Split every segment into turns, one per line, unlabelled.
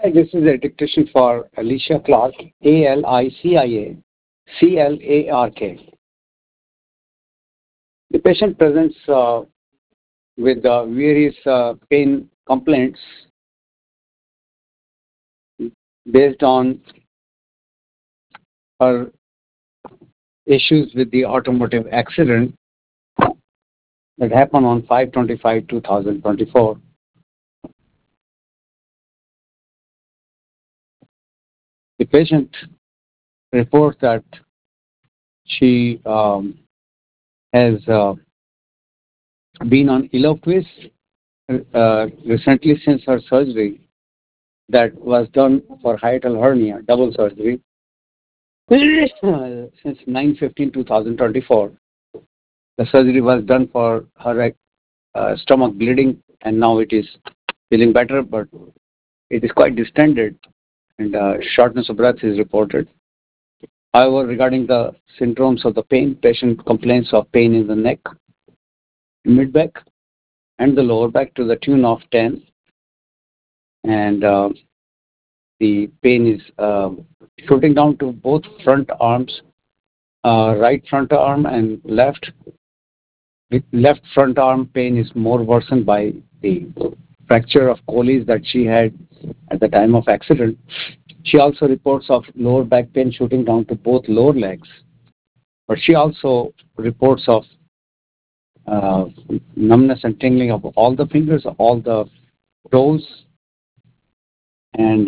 Hi, this is a dictation for Alicia Clark, Alicia Clark. The patient presents with various pain complaints based on her issues with the automotive accident that happened on 5/25/2024. The patient reports that she has been on Eloquis recently since her surgery that was done for hiatal hernia, double surgery, since 9/15/2024. The surgery was done for her stomach bleeding, and now it is feeling better, but it is quite distended, and shortness of breath is reported. However, regarding the syndromes of the pain, patient complains of pain in the neck, mid-back, and the lower back to the tune of 10, and the pain is shooting down to both front arms, right front arm and left. The left front arm pain is more worsened by the fracture of Colles that she had at the time of accident. She also reports of lower back pain shooting down to both lower legs, but she also reports of uh, numbness and tingling of all the fingers, all the toes, and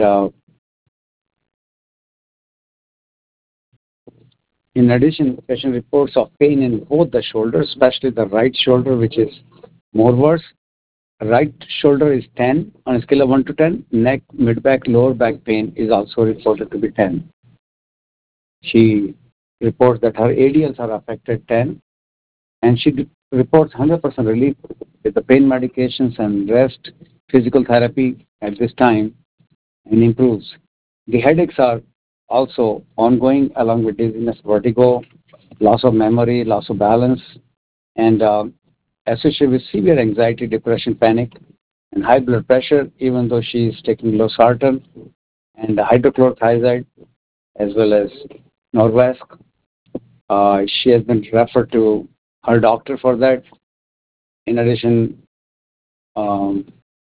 in addition, the patient reports of pain in both the shoulders, especially the right shoulder, which is more worse. Right shoulder is 10 on a scale of 1 to 10. Neck, mid-back, lower back pain is also reported to be 10. She reports that her ADLs are affected 10, and she reports 100% relief with the pain medications and rest, physical therapy at this time, and improves. The headaches are also ongoing along with dizziness, vertigo, loss of memory, loss of balance, and associated with severe anxiety, depression, panic, and high blood pressure, even though she is taking losartan and hydrochlorothiazide as well as Norvasc. She has been referred to her doctor for that. In addition, um,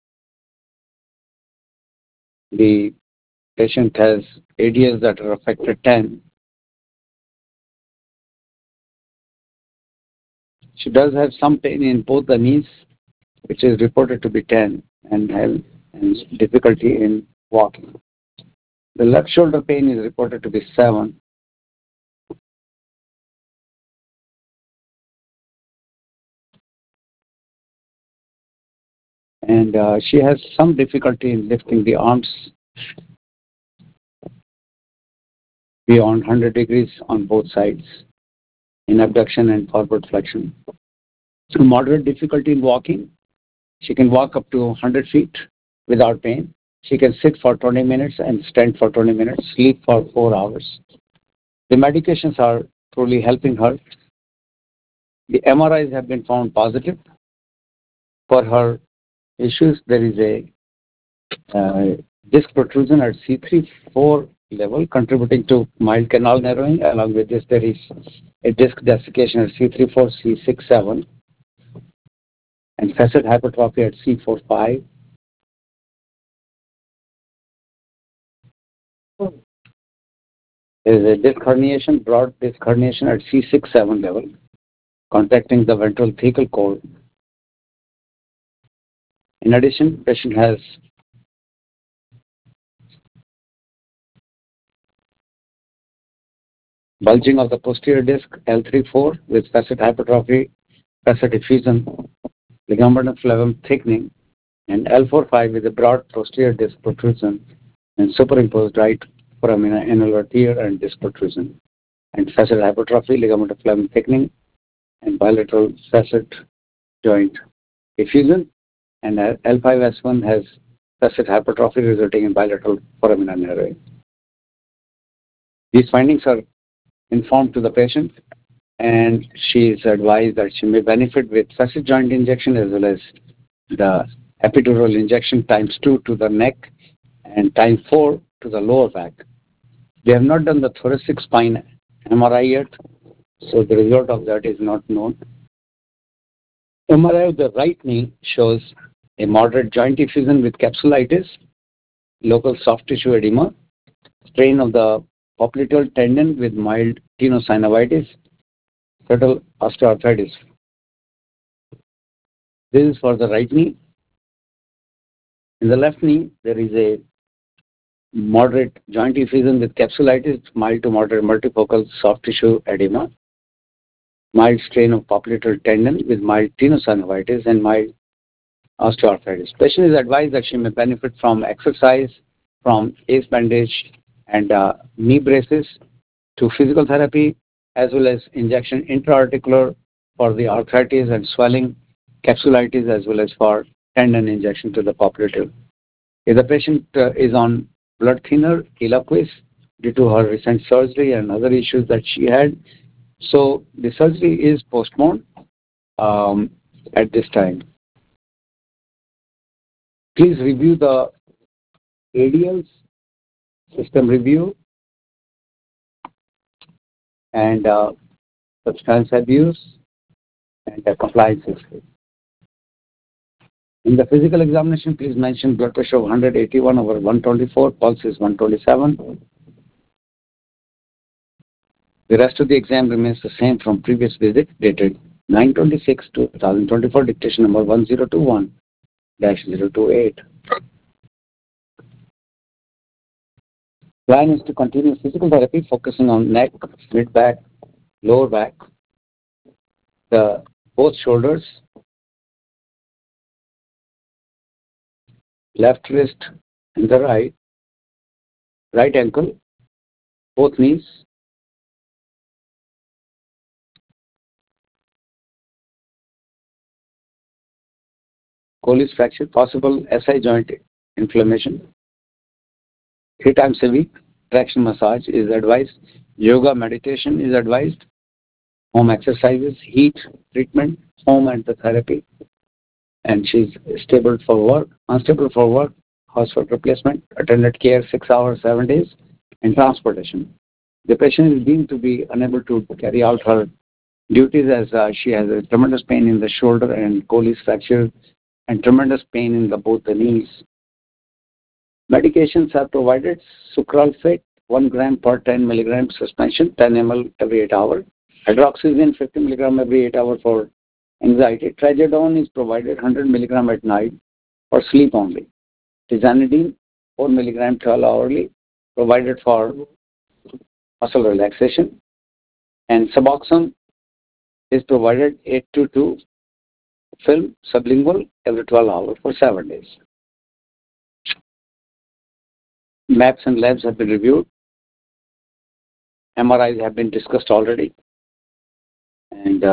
the patient has ADLs that are affected 10. She does have some pain in both the knees, which is reported to be 10, and difficulty in walking. The left shoulder pain is reported to be 7. And she has some difficulty in lifting the arms beyond 100 degrees on both sides in abduction and forward flexion. Moderate difficulty in walking. She can walk up to 100 feet without pain. She can sit for 20 minutes and stand for 20 minutes, sleep for 4 hours. The medications are truly helping her. The MRIs have been found positive for her issues. There is a disc protrusion at C3-4 level, contributing to mild canal narrowing. Along with this, there is a disc desiccation at C3-4, C6-7, and facet hypertrophy at C4-5. There is a disc herniation, broad disc herniation at C6-7 level, contacting the ventral thecal cord. In addition, patient has bulging of the posterior disc L3-4 with facet hypertrophy, facet effusion, ligamentum flavum thickening, and L4-5 with a broad posterior disc protrusion and superimposed right foramina annular tear and disc protrusion, and facet hypertrophy, ligamentum flavum thickening, and bilateral facet joint effusion, and L5S1 has facet hypertrophy resulting in bilateral foramina narrowing. These findings are informed to the patient, and she is advised that she may benefit with facet joint injection as well as the epidural injection times 2 to the neck and time 4 to the lower back. They have not done the thoracic spine MRI yet, so the result of that is not known. MRI of the right knee shows a moderate joint effusion with capsulitis, local soft tissue edema, strain of the popliteal tendon with mild tenosynovitis, subtle osteoarthritis. This is for the right knee. In the left knee, there is a moderate joint effusion with capsulitis, mild to moderate multifocal soft tissue edema, mild strain of popliteal tendon with mild tenosynovitis and mild osteoarthritis. Patient is advised that she may benefit from exercise, from ace bandage and knee braces to physical therapy as well as injection intra-articular for the arthritis and swelling, capsulitis as well as for tendon injection to the popliteal. If the patient is on blood thinner, Eliquis, due to her recent surgery and other issues that she had, so the surgery is postponed at this time. Please review the ADLs, system review, and substance abuse, and compliance history. In the physical examination, please mention blood pressure of 181 over 124, pulse is 127. The rest of the exam remains the same from previous visit, dated 9/26/2024, dictation number 1021-028. Plan is to continue physical therapy focusing on neck, mid-back, lower back, both shoulders, left wrist and the right ankle, both knees, Colles fracture, possible SI joint inflammation. 3 times a week, traction massage is advised. Yoga meditation is advised. Home exercises, heat treatment, home and the therapy. And she's unstable for work, hospital replacement, attended care 6 hours, 7 days, and transportation. The patient is deemed to be unable to carry out her duties as she has a tremendous pain in the shoulder and Colles fracture and tremendous pain in both the knees. Medications are provided: sucralfate, 1 gram per 10 milligram suspension, 10 ml every 8 hours. Hydroxyzine, 50 milligram every 8 hours for anxiety. Trazodone is provided 100 milligram at night for sleep only. Tizanidine, 4 milligram 12 hourly, provided for muscle relaxation. And Suboxone is provided 822 film sublingual every 12 hours for 7 days. Maps and labs have been reviewed. MRIs have been discussed already. And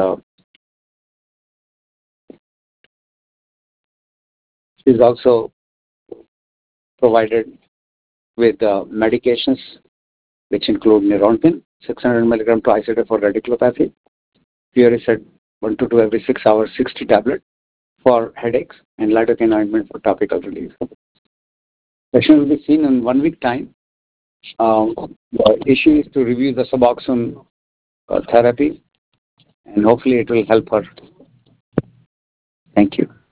is also provided with medications which include Neurontin, 600 milligram twice a day for radiculopathy, Furicid 1 to 2 every 6 hours, 60 tablets for headaches, and lidocaine ointment for topical relief. Patient will be seen in 1 week time. The issue is to review the Suboxone therapy, and hopefully it will help her. Thank you.